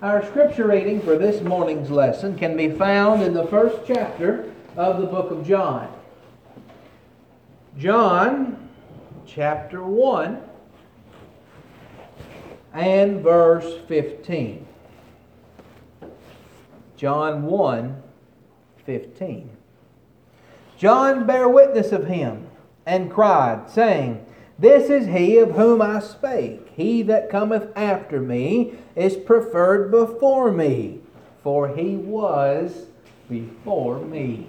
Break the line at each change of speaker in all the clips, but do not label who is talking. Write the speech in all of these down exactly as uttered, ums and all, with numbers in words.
Our scripture reading for this morning's lesson can be found in the first chapter of the book of John. John chapter one and verse fifteen. John one, fifteen. John bare witness of him, and cried, saying, This is he of whom I spake. He that cometh after me is preferred before me, for he was before me.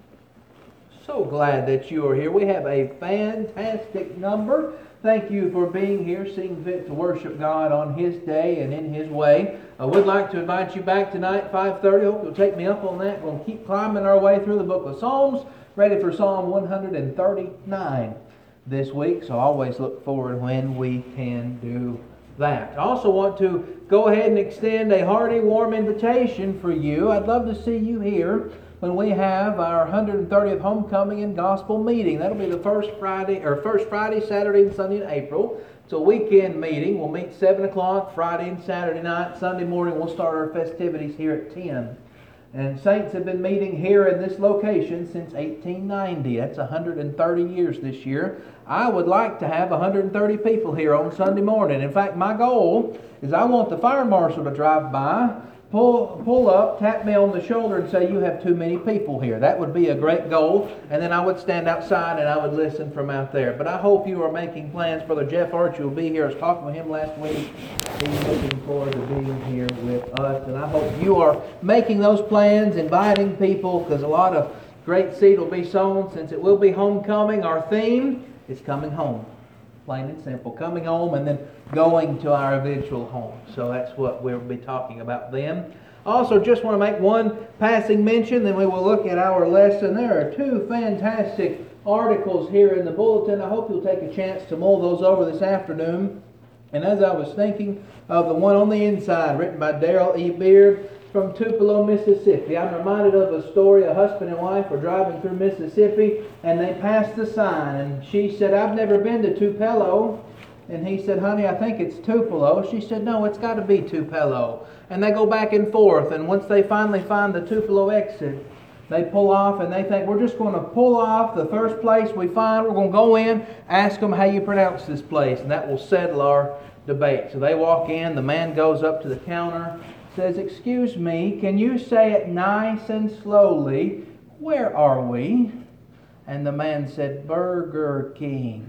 So glad that you are here. We have a fantastic number. Thank you for being here, seeing fit to worship God on His day and in His way. I would like to invite you back tonight at five thirty. Hope you'll take me up on that. We'll keep climbing our way through the book of Psalms, ready for Psalm one thirty-nine this week. So I always look forward when we can do that. I also want to go ahead and extend a hearty, warm invitation for you. I'd love to see you here when we have our one hundred thirtieth Homecoming and Gospel Meeting. That'll be the first Friday, or first Friday, Saturday, and Sunday in April. It's a weekend meeting. We'll meet seven o'clock Friday and Saturday night. Sunday morning we'll start our festivities here at ten. And saints have been meeting here in this location since eighteen ninety. That's one hundred thirty years this year. I would like to have one hundred thirty people here on Sunday morning. In fact, my goal is I want the fire marshal to drive by, pull pull up, tap me on the shoulder and say, you have too many people here. That would be a great goal. And then I would stand outside and I would listen from out there. But I hope you are making plans. Brother Jeff Archie will be here. I was talking with him last week. He's looking forward to being here with us. And I hope you are making those plans, inviting people, because a lot of great seed will be sown since it will be homecoming. Our theme is coming home. Plain and simple. Coming home and then going to our eventual home. So that's what we'll be talking about then. Also, just want to make one passing mention, then we will look at our lesson. There are two fantastic articles here in the bulletin. I hope you'll take a chance to mull those over this afternoon. And as I was thinking of the one on the inside, written by Darrell E. Beard from Tupelo, Mississippi, I'm reminded of a story. A husband and wife were driving through Mississippi, and they passed the sign. And she said, I've never been to Tupelo. And he said, honey, I think it's Tupelo. She said, no, it's got to be Tupelo. And they go back and forth. And once they finally find the Tupelo exit, they pull off and they think, we're just going to pull off the first place we find. We're going to go in, ask them how you pronounce this place. And that will settle our debate. So they walk in. The man goes up to the counter, says, excuse me, can you say it nice and slowly? Where are we? And the man said, Burger King.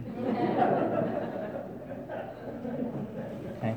Okay.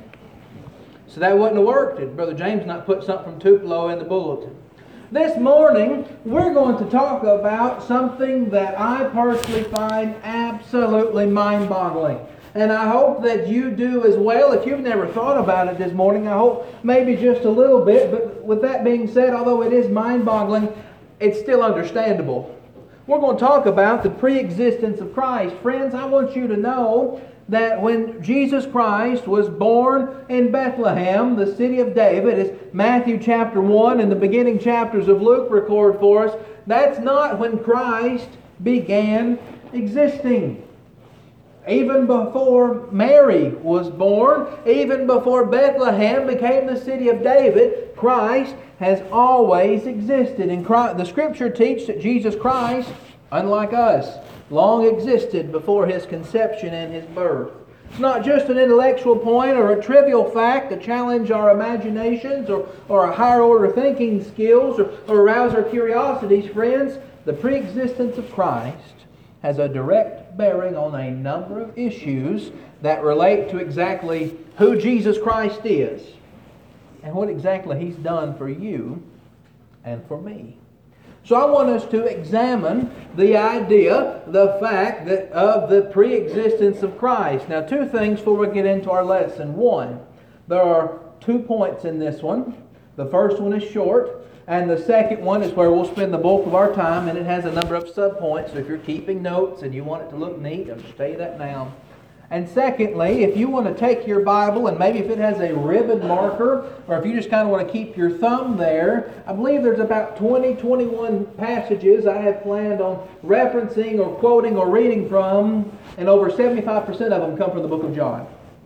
So that wouldn't have worked if Brother James not put something from Tupelo in the bulletin. This morning, we're going to talk about something that I personally find absolutely mind-boggling. And I hope that you do as well. If you've never thought about it this morning, I hope maybe just a little bit. But with that being said, although it is mind-boggling, it's still understandable. We're going to talk about the pre-existence of Christ. Friends, I want you to know that when Jesus Christ was born in Bethlehem, the city of David, as Matthew chapter one and the beginning chapters of Luke record for us, that's not when Christ began existing. Even before Mary was born, even before Bethlehem became the city of David, Christ has always existed. And Christ, the Scripture teaches that Jesus Christ, unlike us, long existed before His conception and His birth. It's not just an intellectual point or a trivial fact to challenge our imaginations or, or our higher order thinking skills or, or arouse our curiosities, friends. The pre-existence of Christ has a direct bearing on a number of issues that relate to exactly who Jesus Christ is and what exactly He's done for you and for me. So I want us to examine the idea, the fact that of the pre-existence of Christ. Now, two things before we get into our lesson. One, there are two points in this one. The first one is short, and the second one is where we'll spend the bulk of our time, and it has a number of subpoints. So if you're keeping notes and you want it to look neat, I'll just tell you that now. And secondly, if you want to take your Bible, and maybe if it has a ribbon marker, or if you just kind of want to keep your thumb there, I believe there's about twenty, twenty-one passages I have planned on referencing or quoting or reading from, and over seventy-five percent of them come from the book of John.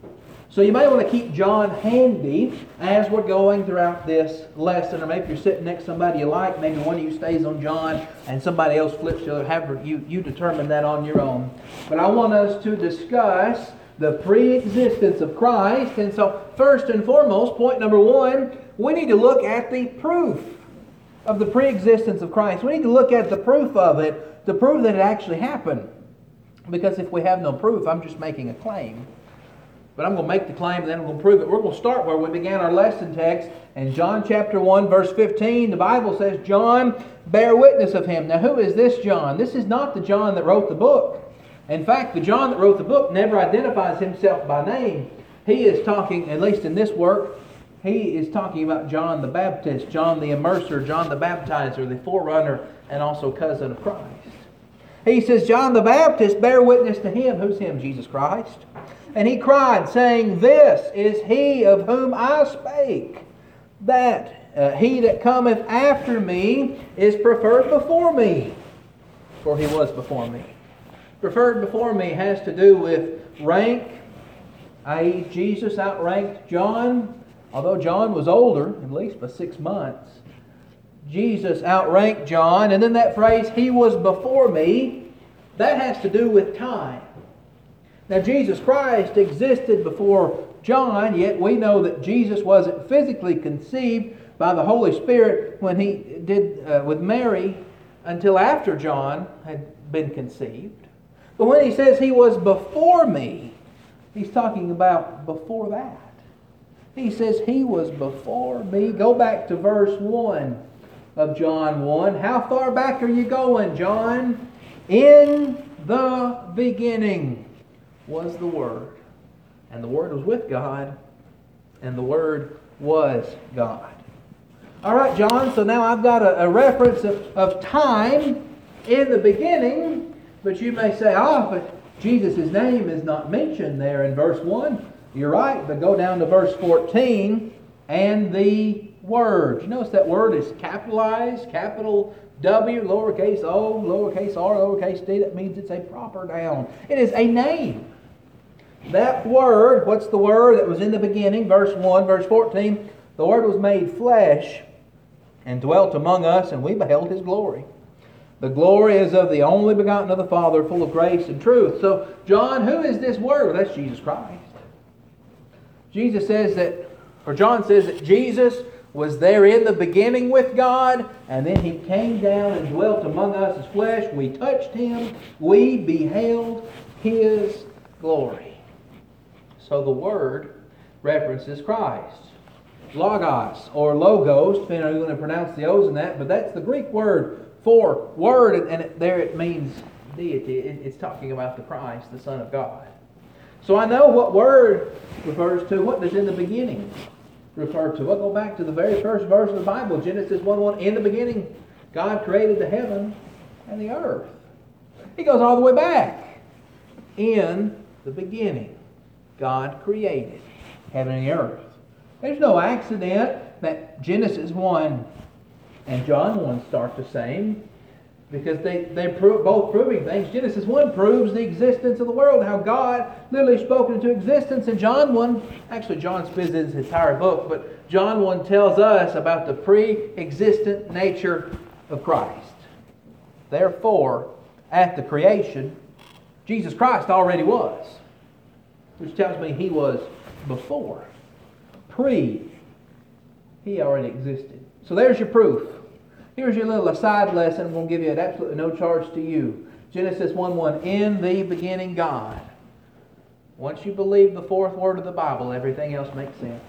So you may want to keep John handy as we're going throughout this lesson. Or maybe if you're sitting next to somebody you like, maybe one of you stays on John and somebody else flips the other. Have you, you determine that on your own. But I want us to discuss the pre-existence of Christ. And so first and foremost, point number one, we need to look at the proof of the pre-existence of Christ. We need to look at the proof of it to prove that it actually happened. Because if we have no proof, I'm just making a claim. But I'm going to make the claim and then I'm going to prove it. We're going to start where we began our lesson text. In John chapter one, verse fifteen, the Bible says, John, bear witness of him. Now who is this John? This is not the John that wrote the book. In fact, the John that wrote the book never identifies himself by name. He is talking, at least in this work, he is talking about John the Baptist, John the Immerser, John the Baptizer, the forerunner, and also cousin of Christ. He says, John the Baptist, bear witness to him. Who's him? Jesus Christ. And he cried, saying, This is he of whom I spake, that uh, he that cometh after me is preferred before me, for he was before me. Preferred before me has to do with rank, that is Jesus outranked John, although John was older, at least by six months. Jesus outranked John, and then that phrase, he was before me, that has to do with time. Now, Jesus Christ existed before John, yet we know that Jesus wasn't physically conceived by the Holy Spirit when he did uh, with Mary until after John had been conceived. But when he says he was before me, he's talking about before that. He says he was before me. Go back to verse one of John one. How far back are you going, John? In the beginning was the Word, and the Word was with God, and the Word was God. All right, John, so now I've got a, a reference of, of time in the beginning, but you may say, oh, but Jesus' name is not mentioned there in verse one. You're right, but go down to verse fourteen, and the Word. You notice that word is capitalized, capital W, lowercase o, lowercase r, lowercase d. That means it's a proper noun. It is a name. That Word, what's the Word that was in the beginning? Verse one, verse fourteen. The Word was made flesh and dwelt among us, and we beheld His glory. The glory is of the only begotten of the Father, full of grace and truth. So, John, who is this Word? Well, that's Jesus Christ. Jesus says that, or John says that Jesus was there in the beginning with God, and then He came down and dwelt among us as flesh. We touched Him. We beheld His glory. So the Word references Christ. Logos, or logos, depending on how you want to pronounce the O's in that, but that's the Greek word for Word, and it, there it means deity. It, it's talking about the Christ, the Son of God. So I know what Word refers to. What does in the beginning refer to? I'll go back to the very first verse of the Bible, Genesis one one. In the beginning, God created the heaven and the earth. He goes all the way back. In the beginning, God created heaven and the earth. There's no accident that Genesis one and John one start the same, because they, they're pro- both proving things. Genesis one proves the existence of the world, how God literally spoke into existence. And John one, actually John spends his entire book, but John one tells us about the pre-existent nature of Christ. Therefore, at the creation, Jesus Christ already was, which tells me He was before. Pre, He already existed. So there's your proof. Here's your little aside lesson. I'm going to give you at absolutely no charge to you. Genesis one one, in the beginning God. Once you believe the fourth word of the Bible, everything else makes sense.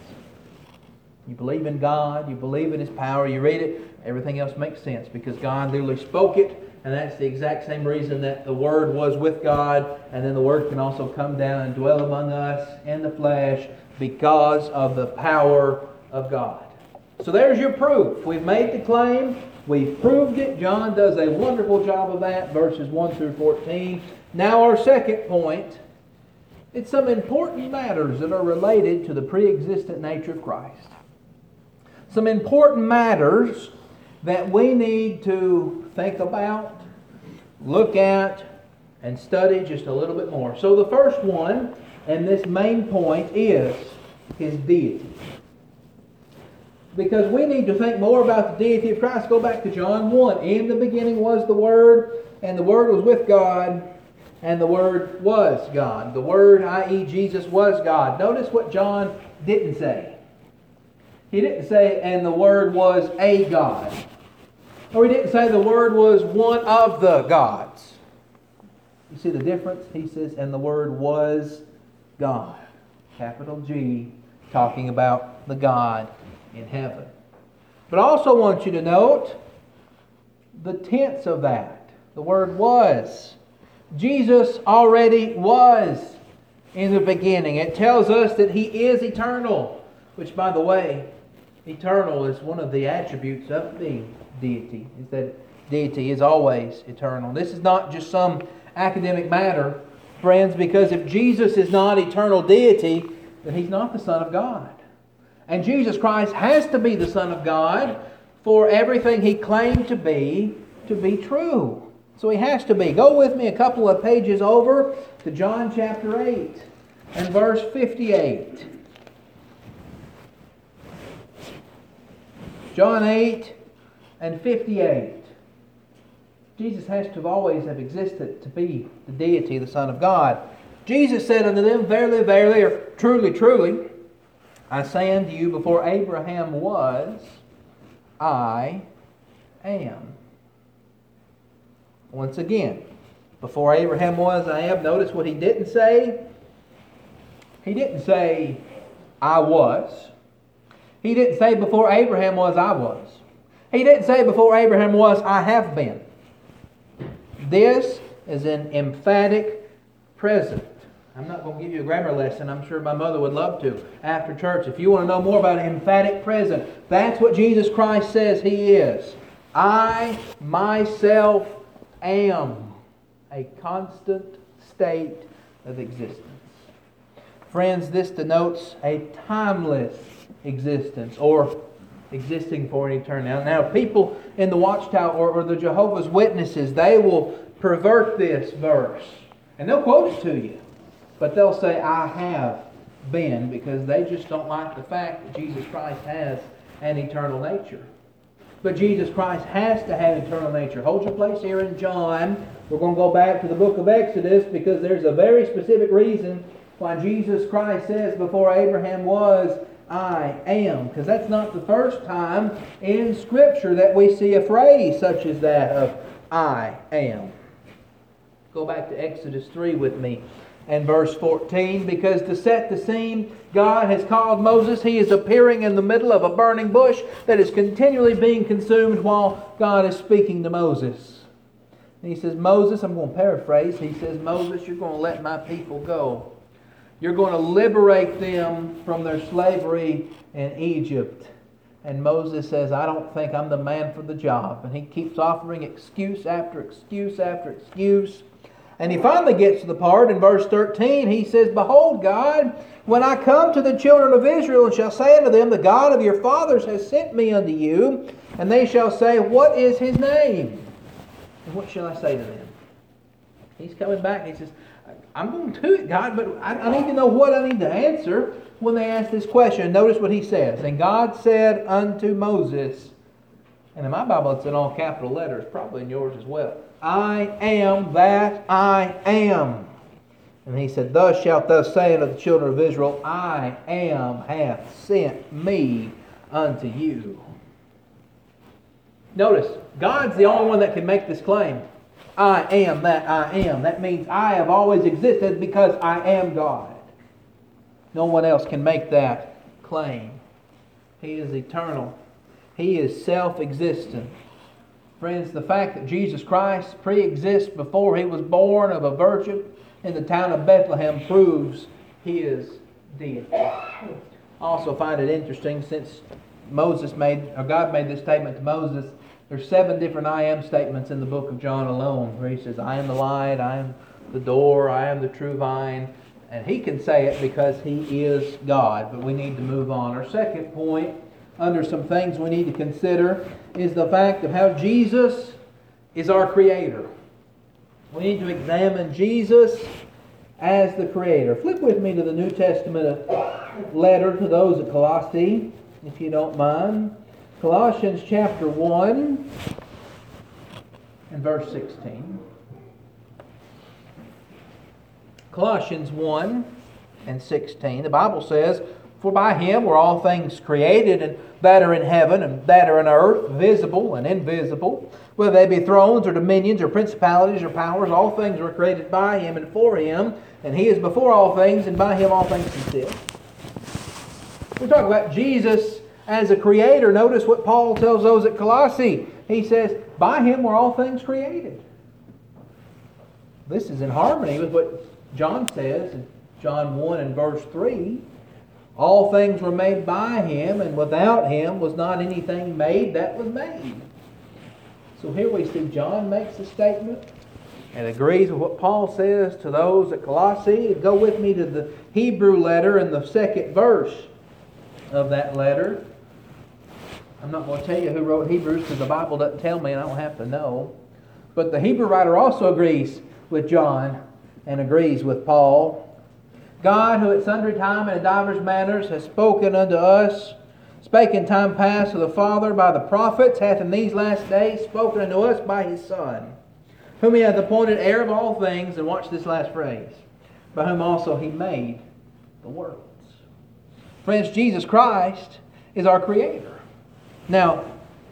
You believe in God, you believe in His power, you read it, everything else makes sense, because God literally spoke it, and that's the exact same reason that the Word was with God, and then the Word can also come down and dwell among us in the flesh because of the power of God. So there's your proof. We've made the claim. We've proved it. John does a wonderful job of that, verses one through fourteen. Now our second point. It's some important matters that are related to the pre-existent nature of Christ. Some important matters that we need to think about, look at, and study just a little bit more. So the first one And this main point is His deity. Because we need to think more about the deity of Christ. Go back to John one. In the beginning was the Word, and the Word was with God, and the Word was God. The Word, that is. Jesus, was God. Notice what John didn't say. He didn't say, and the Word was a God. Or he didn't say the Word was one of the gods. You see the difference? He says, and the Word was God. Capital G, talking about the God in heaven. But I also want you to note the tense of that. The word was. Jesus already was in the beginning. It tells us that He is eternal, which, by the way, eternal is one of the attributes of the deity, is that deity is always eternal. This is not just some academic matter, friends, because if Jesus is not eternal deity, then He's not the Son of God. And Jesus Christ has to be the Son of God for everything He claimed to be, to be true. So He has to be. Go with me a couple of pages over to John chapter eight and verse fifty-eight. John eight and fifty-eight. Jesus has to have always have existed to be the deity, the Son of God. Jesus said unto them, verily, verily, or truly, truly, I say unto you, before Abraham was, I am. Once again, before Abraham was, I am. Notice what He didn't say. He didn't say, I was. He didn't say, before Abraham was, I was. He didn't say, before Abraham was, I have been. This is an emphatic present. I'm not going to give you a grammar lesson. I'm sure my mother would love to after church. If you want to know more about an emphatic present, that's what Jesus Christ says He is. I myself am a constant state of existence. Friends, this denotes a timeless existence, or existing for an eternity. Now, now people in the Watchtower or, or the Jehovah's Witnesses, they will pervert this verse. And they'll quote it to you. But they'll say, I have been, because they just don't like the fact that Jesus Christ has an eternal nature. But Jesus Christ has to have eternal nature. Hold your place here in John. We're going to go back to the book of Exodus, because there's a very specific reason why Jesus Christ says, before Abraham was, I am. Because that's not the first time in Scripture that we see a phrase such as that of I am. Go back to Exodus three with me and verse fourteen. Because to set the scene, God has called Moses. He is appearing in the middle of a burning bush that is continually being consumed while God is speaking to Moses. And He says, Moses, I'm going to paraphrase. He says, Moses, you're going to let my people go. You're going to liberate them from their slavery in Egypt. And Moses says, I don't think I'm the man for the job. And he keeps offering excuse after excuse after excuse. And he finally gets to the part in verse thirteen. He says, Behold, God, when I come to the children of Israel and shall say unto them, the God of your fathers has sent me unto you, and they shall say, What is His name? And what shall I say to them? He's coming back and he says, I'm going to do it, God, but I, I need to know what I need to answer when they ask this question. Notice what he says. And God said unto Moses, and in my Bible it's in all capital letters, probably in yours as well, I am that I am. And he said, Thus shalt thou say unto the children of Israel, I am hath sent me unto you. Notice, God's the only one that can make this claim. I am that I am. That means I have always existed because I am God. No one else can make that claim. He is eternal. He is self-existent. Friends, the fact that Jesus Christ pre-exists before He was born of a virgin in the town of Bethlehem proves His deity. I also find it interesting, since Moses made, or God made this statement to Moses, there's seven different I am statements in the book of John alone, where He says, I am the light, I am the door, I am the true vine. And He can say it because He is God. But we need to move on. Our second point, under some things we need to consider, is the fact of how Jesus is our Creator. We need to examine Jesus as the Creator. Flip with me to the New Testament letter to those at Colossae, if you don't mind. Colossians chapter one and verse sixteen. Colossians one and sixteen. The Bible says, "For by Him were all things created, and that are in heaven and that are in earth, visible and invisible, whether they be thrones or dominions or principalities or powers, all things were created by Him and for Him, and He is before all things, and by Him all things consist." We talk about Jesus as a creator. Notice what Paul tells those at Colossae. He says, by Him were all things created. This is in harmony with what John says in John one and verse three. All things were made by Him, and without Him was not anything made that was made. So here we see John makes a statement and agrees with what Paul says to those at Colossae. Go with me to the Hebrew letter in the second verse of that letter. I'm not going to tell you who wrote Hebrews because the Bible doesn't tell me and I don't have to know. But the Hebrew writer also agrees with John and agrees with Paul. God, who at sundry time and in divers manners has spoken unto us, spake in time past to the Father by the prophets, hath in these last days spoken unto us by His Son, whom He hath appointed heir of all things, and watch this last phrase, by whom also He made the worlds. Friends, Jesus Christ is our Creator. Now,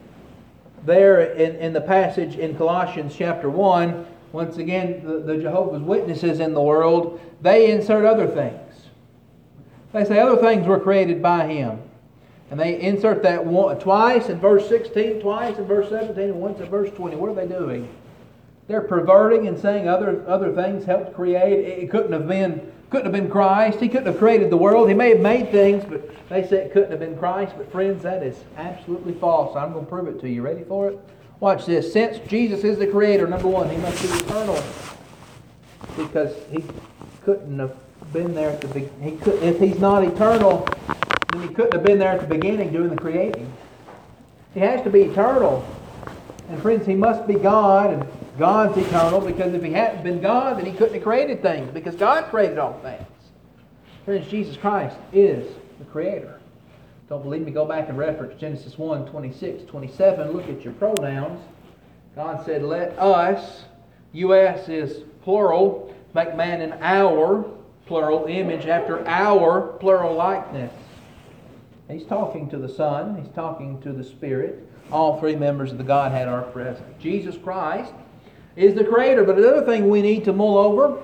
there in, in the passage in Colossians chapter one, once again, the, the Jehovah's Witnesses in the world, they insert other things. They say other things were created by Him. And they insert that one, twice in verse sixteen, twice in verse seventeen, and once in verse twenty. What are they doing? They're perverting and saying other, other things helped create. It couldn't have been couldn't have been Christ. He couldn't have created the world. He may have made things, but they say it couldn't have been Christ. But friends, that is absolutely false. I'm going to prove it to you. Ready for it? Watch this. Since Jesus is the Creator, number one, He must be eternal, because He couldn't have been there at the beginning. He could, if He's not eternal, then He couldn't have been there at the beginning doing the creating. He has to be eternal. And friends, He must be God, and God's eternal, because if He hadn't been God, then He couldn't have created things, because God created all things. Friends, Jesus Christ is the Creator. Don't believe me? Go back and reference Genesis one, twenty-six, twenty-seven. Look at your pronouns. God said, let us, us is plural, make man in our, plural, image after our, plural, likeness. He's talking to the Son. He's talking to the Spirit. All three members of the Godhead are present. Jesus Christ is the Creator. But another thing we need to mull over,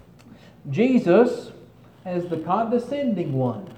Jesus as the condescending one.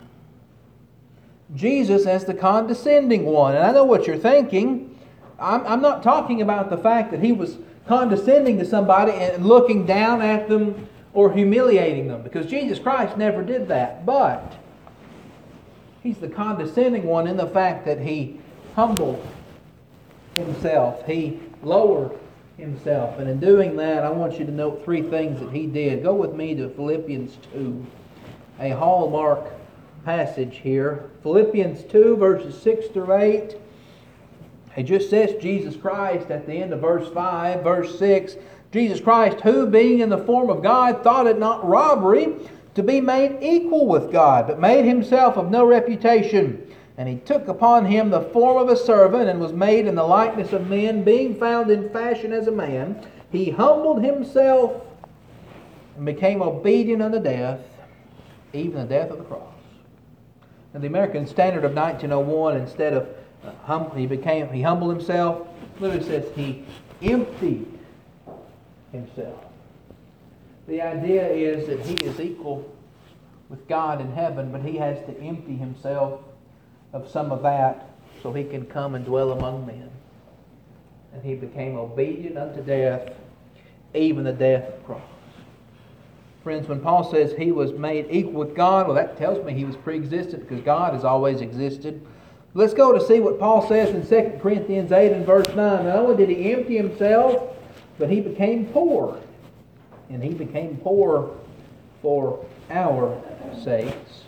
Jesus as the condescending one. And I know what you're thinking. I'm, I'm not talking about the fact that He was condescending to somebody and looking down at them or humiliating them, because Jesus Christ never did that. But He's the condescending one in the fact that He humbled Himself. He lowered Himself. And in doing that, I want you to note three things that He did. Go with me to Philippians two, a hallmark passage here. Philippians two, verses six through eight. It just says Jesus Christ at the end of verse five. Verse six, Jesus Christ, who being in the form of God, thought it not robbery to be made equal with God, but made Himself of no reputation. And He took upon Him the form of a servant, and was made in the likeness of men. Being found in fashion as a man, He humbled Himself and became obedient unto death, even the death of the cross. And the American Standard of nineteen oh one, instead of uh, hum, he became he humbled Himself, literally says He emptied Himself. The idea is that He is equal with God in heaven, but He has to empty Himself of some of that so He can come and dwell among men. And He became obedient unto death, even the death of the cross. Friends, when Paul says He was made equal with God, well, that tells me He was pre-existent, because God has always existed. Let's go to see what Paul says in Second Corinthians eight and verse nine. Not only did He empty Himself, but He became poor. And He became poor for our sakes.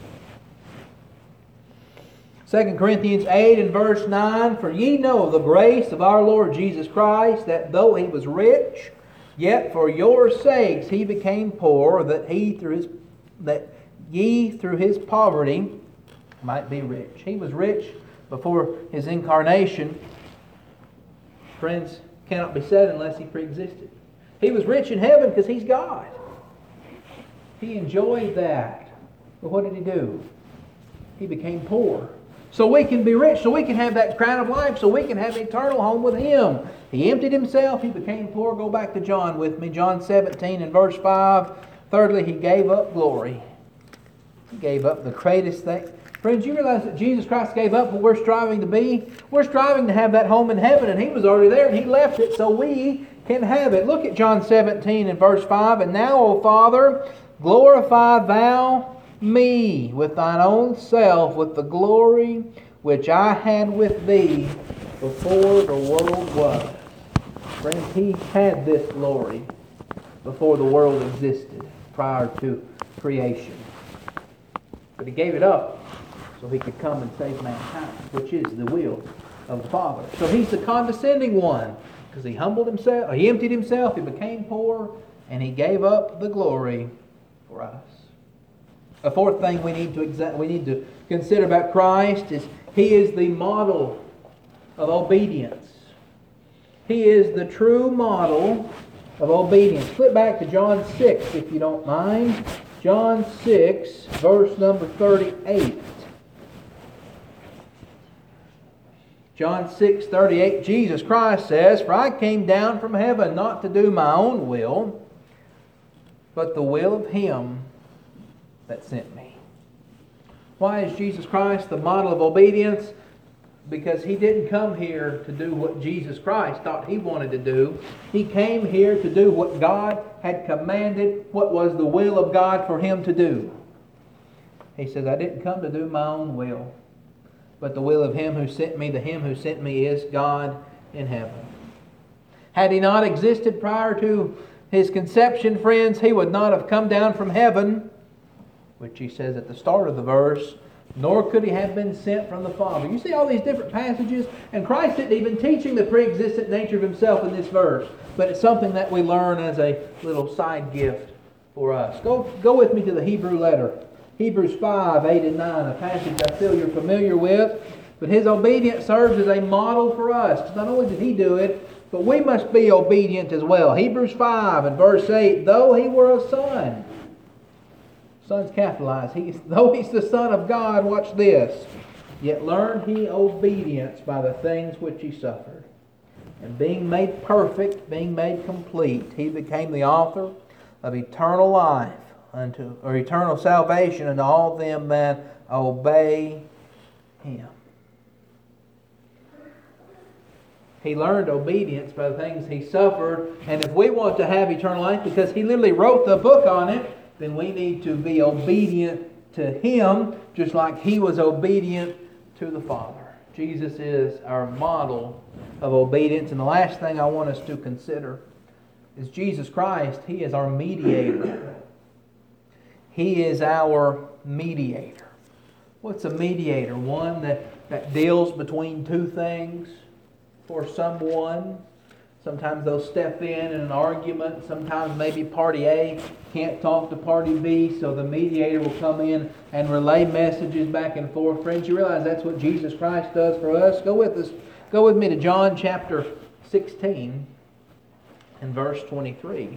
Second Corinthians eight and verse nine, for ye know the grace of our Lord Jesus Christ, that though He was rich, Yet for your sakes he became poor, that he through his that ye through his poverty might be rich. He was rich before his incarnation. Friends, cannot be said unless he preexisted. He was rich in heaven because he's God. He enjoyed that. But what did he do? He became poor. So we can be rich, so we can have that crown of life, so we can have an eternal home with Him. He emptied Himself, He became poor. Go back to John with me. John seventeen and verse five. Thirdly, He gave up glory. He gave up the greatest thing. Friends, you realize that Jesus Christ gave up what we're striving to be? We're striving to have that home in heaven, and He was already there, and He left it so we can have it. Look at John seventeen and verse five. And now, O Father, glorify Thou me with Thine own self, with the glory which I had with Thee before the world was. Friends, He had this glory before the world existed, prior to creation. But He gave it up so He could come and save mankind, which is the will of the Father. So He's the condescending one, because He humbled Himself, He emptied Himself, He became poor, and He gave up the glory for us. A fourth thing we need to exa- we need to consider about Christ is He is the model of obedience. He is the true model of obedience. Flip back to John six, if you don't mind. John six, verse number thirty-eight. John six, thirty-eight, Jesus Christ says, "For I came down from heaven not to do my own will, but the will of Him that sent me." Why is Jesus Christ the model of obedience? Because He didn't come here to do what Jesus Christ thought He wanted to do. He came here to do what God had commanded, what was the will of God for Him to do. He says, "I didn't come to do my own will, but the will of Him who sent me. The Him who sent me is God in heaven." Had He not existed prior to His conception, friends, He would not have come down from heaven, which He says at the start of the verse, nor could He have been sent from the Father. You see all these different passages, and Christ isn't even teaching the pre-existent nature of Himself in this verse, but it's something that we learn as a little side gift for us. Go, go with me to the Hebrew letter. Hebrews five, eight and nine, a passage I feel you're familiar with. But His obedience serves as a model for us. Not only did He do it, but we must be obedient as well. Hebrews five and verse eight, though He were a son, Son's capitalized. He, though He's the Son of God, watch this, yet learned He obedience by the things which He suffered. And being made perfect, being made complete, He became the author of eternal life, unto or eternal salvation unto all them that obey Him. He learned obedience by the things He suffered. And if we want to have eternal life, because He literally wrote the book on it, then we need to be obedient to Him, just like He was obedient to the Father. Jesus is our model of obedience. And the last thing I want us to consider is Jesus Christ. He is our mediator. He is our mediator. What's a mediator? One that, that deals between two things for someone. Sometimes they'll step in in an argument. Sometimes maybe party A can't talk to party B, so the mediator will come in and relay messages back and forth. Friends, you realize that's what Jesus Christ does for us? Go with us. Go with me to John chapter sixteen and verse twenty-three.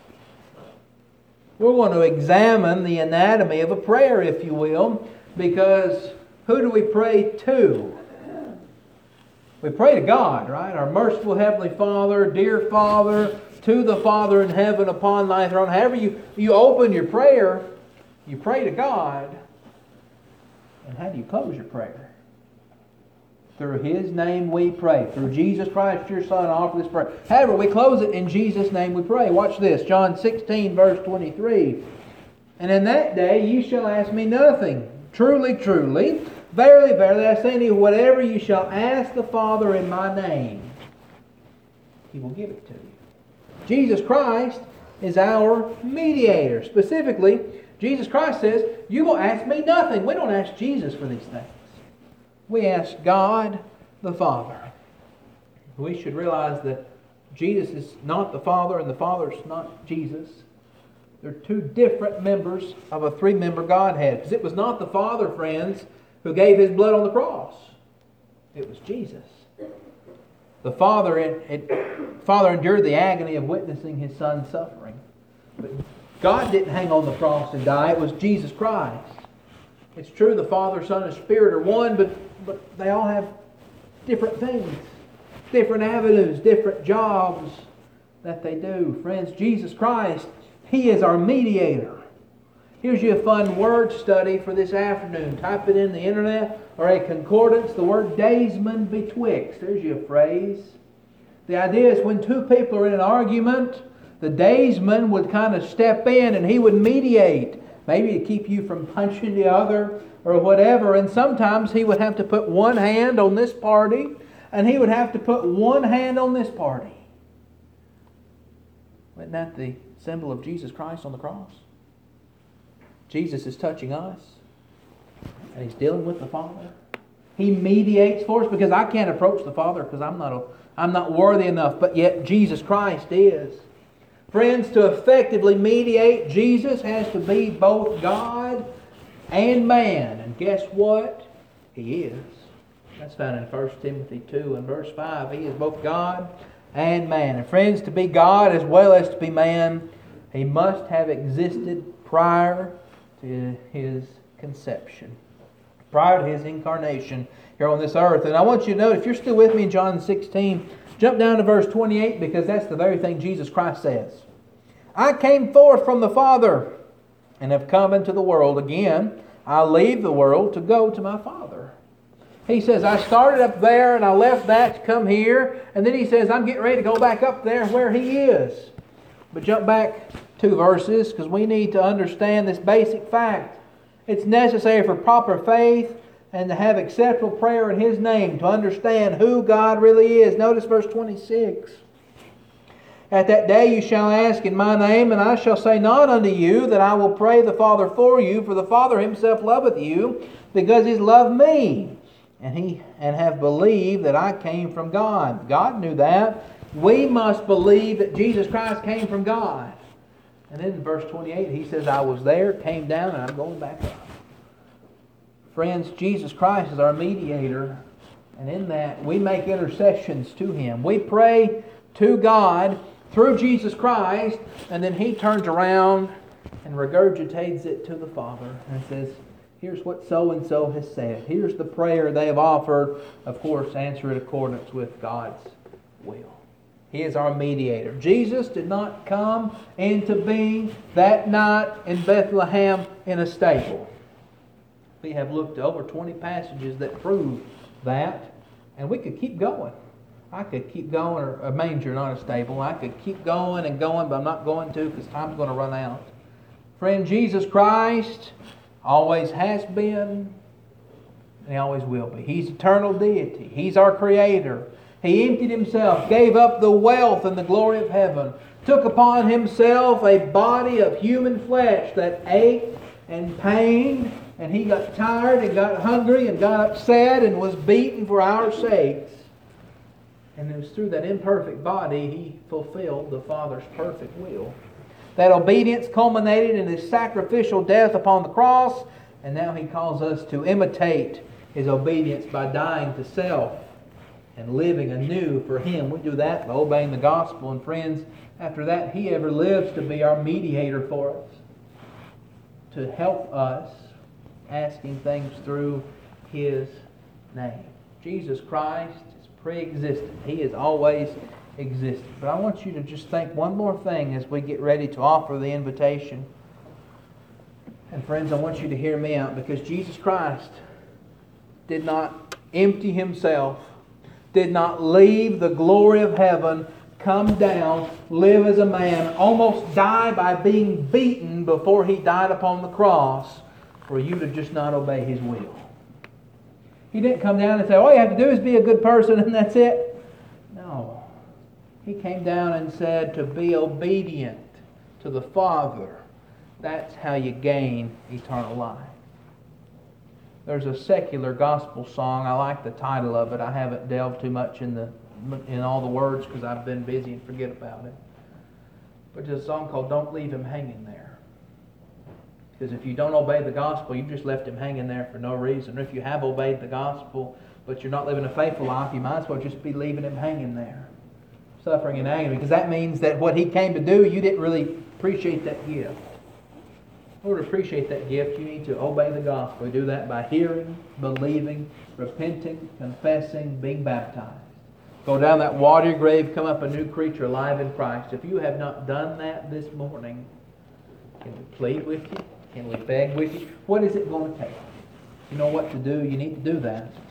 We're going to examine the anatomy of a prayer, if you will, because who do we pray to? We pray to God, right? Our merciful Heavenly Father, dear Father, to the Father in heaven upon Thy throne. However you, you open your prayer, you pray to God. And how do you close your prayer? Through His name we pray. Through Jesus Christ, your Son, I offer this prayer. However, we close it in Jesus' name we pray. Watch this. John sixteen, verse twenty-three. And in that day ye shall ask me nothing. Truly, truly, verily, verily, I say unto you, whatever you shall ask the Father in my name, He will give it to you. Jesus Christ is our mediator. Specifically, Jesus Christ says, you will ask me nothing. We don't ask Jesus for these things. We ask God the Father. We should realize that Jesus is not the Father and the Father is not Jesus. They're two different members of a three-member Godhead. Because it was not the Father, friends, who gave His blood on the cross. It was Jesus. The Father, it, it, Father endured the agony of witnessing His Son's suffering. But God didn't hang on the cross and die. It was Jesus Christ. It's true the Father, Son, and Spirit are one, but, but they all have different things, different avenues, different jobs that they do. Friends, Jesus Christ, He is our mediator. Here's you a fun word study for this afternoon. Type it in the internet or a concordance, the word daysman betwixt. There's you a phrase. The idea is when two people are in an argument, the daysman would kind of step in and he would mediate. Maybe to keep you from punching the other or whatever. And sometimes he would have to put one hand on this party and he would have to put one hand on this party. Isn't that the symbol of Jesus Christ on the cross? Jesus is touching us and He's dealing with the Father. He mediates for us because I can't approach the Father because I'm not, a, I'm not worthy enough, but yet Jesus Christ is. Friends, to effectively mediate, Jesus has to be both God and man. And guess what? He is. That's found in First Timothy two and verse five. He is both God and man. And friends, to be God as well as to be man, He must have existed prior to His conception, prior to His incarnation here on this earth. And I want you to know, if you're still with me in John sixteen, jump down to verse twenty-eight, because that's the very thing Jesus Christ says. I came forth from the Father and have come into the world. Again, I leave the world to go to my Father. He says, I started up there and I left that to come here. And then He says, I'm getting ready to go back up there where He is. But jump back two verses, because we need to understand this basic fact. It's necessary for proper faith and to have acceptable prayer in His name to understand who God really is. Notice verse twenty-six. At that day you shall ask in my name, and I shall say not unto you that I will pray the Father for you, for the Father Himself loveth you, because He's loved me, and he and have believed that I came from God. God knew that. We must believe that Jesus Christ came from God. And then in verse twenty-eight He says, I was there, came down, and I'm going back up. Friends, Jesus Christ is our mediator. And in that, we make intercessions to Him. We pray to God through Jesus Christ, and then He turns around and regurgitates it to the Father and says, here's what so-and-so has said. Here's the prayer they have offered. Of course, answer in accordance with God's will. He is our mediator. Jesus did not come into being that night in Bethlehem in a stable. We have looked at over twenty passages that prove that, and we could keep going. I could keep going, or a manger, not a stable. I could keep going and going, but I'm not going to because time's going to run out. Friend, Jesus Christ always has been, and He always will be. He's eternal deity. He's our Creator. He emptied Himself, gave up the wealth and the glory of heaven, took upon Himself a body of human flesh that ached and pained, and He got tired and got hungry and got upset and was beaten for our sakes. And it was through that imperfect body He fulfilled the Father's perfect will. That obedience culminated in His sacrificial death upon the cross, and now He calls us to imitate His obedience by dying to self and living anew for Him. We do that by obeying the gospel. And friends, after that, He ever lives to be our mediator for us, to help us, asking things through His name. Jesus Christ is pre-existent. He has always existed. But I want you to just think one more thing as we get ready to offer the invitation. And friends, I want you to hear me out, because Jesus Christ did not empty Himself, did not leave the glory of heaven, come down, live as a man, almost die by being beaten before He died upon the cross for you to just not obey His will. He didn't come down and say, all you have to do is be a good person and that's it. No. He came down and said to be obedient to the Father. That's how you gain eternal life. There's a secular gospel song. I like the title of it. I haven't delved too much in the in all the words because I've been busy and forget about it. But there's a song called Don't Leave Him Hanging There. Because if you don't obey the gospel, you've just left Him hanging there for no reason. Or if you have obeyed the gospel, but you're not living a faithful life, you might as well just be leaving Him hanging there, suffering and agony. Because that means that what He came to do, you didn't really appreciate that gift. In order to appreciate that gift, you need to obey the gospel. You do that by hearing, believing, repenting, confessing, being baptized. Go down that watery grave, come up a new creature alive in Christ. If you have not done that this morning, can we plead with you? Can we beg with you? What is it going to take? You know what to do. You need to do that.